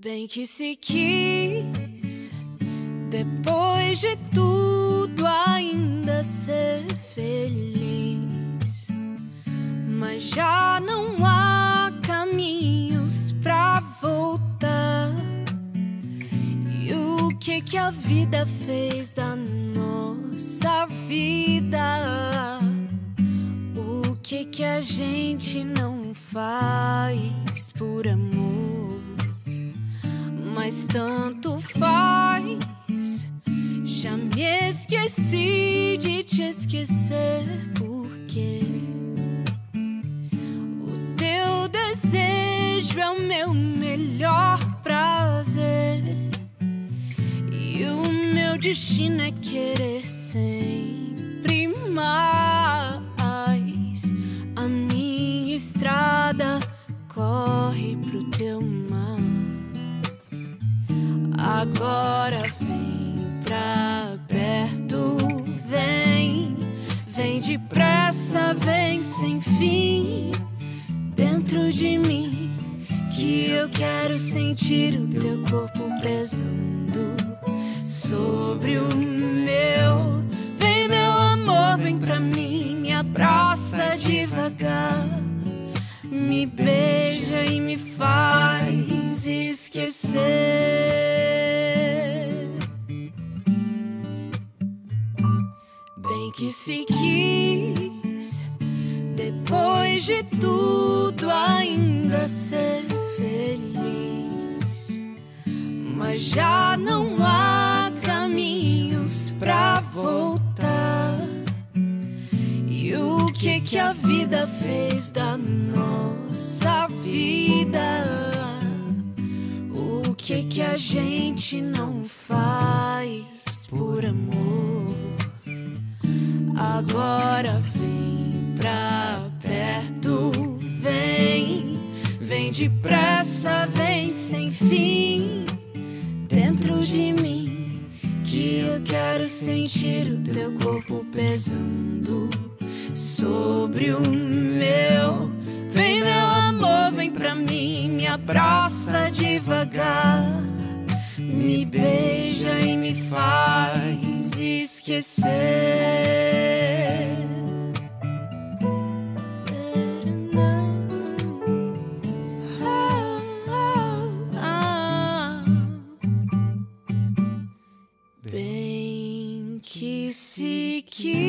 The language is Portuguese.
Bem que se quis, depois de tudo, ainda ser feliz. Mas já não há caminhos pra voltar. E o que a vida fez da nossa vida? O que a gente não faz por amor? Mas tanto faz. Já me esqueci de te esquecer, porque o teu desejo é o meu melhor prazer. E o meu destino é querer sempre mais. A minha estrada corre pro teu mar. Agora vem pra perto, vem. Vem depressa, vem sem fim. Dentro de mim, que eu quero sentir o teu corpo pesando sobre o meu. Vem, meu amor, vem pra mim, me abraça devagar. Me beija e me faz esquecer. Bem que se quis, depois de tudo, ainda ser feliz. Mas já não há caminhos pra voltar. E o que a vida fez da nossa vida? O que a gente não faz por amor? Agora vem pra perto, vem. Vem depressa, vem sem fim. Dentro de mim, que eu quero sentir o teu corpo pesando sobre o meu. Vem, meu amor, vem pra mim, me abraça devagar. Me beija e me faz esquecer. Bem que se quis.